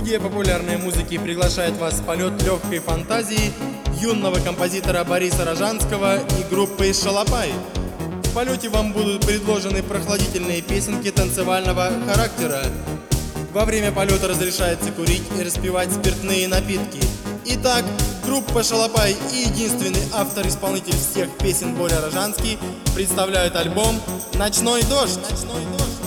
Студия популярной музыки приглашает вас в полет легкой фантазии юного композитора Бориса Рожанского и группы «Шалопай». В полете вам будут предложены прохладительные песенки танцевального характера. Во время полета разрешается курить и распивать спиртные напитки. Итак, группа «Шалопай» и единственный автор-исполнитель всех песен Боря Рожанский представляют альбом «Ночной дождь».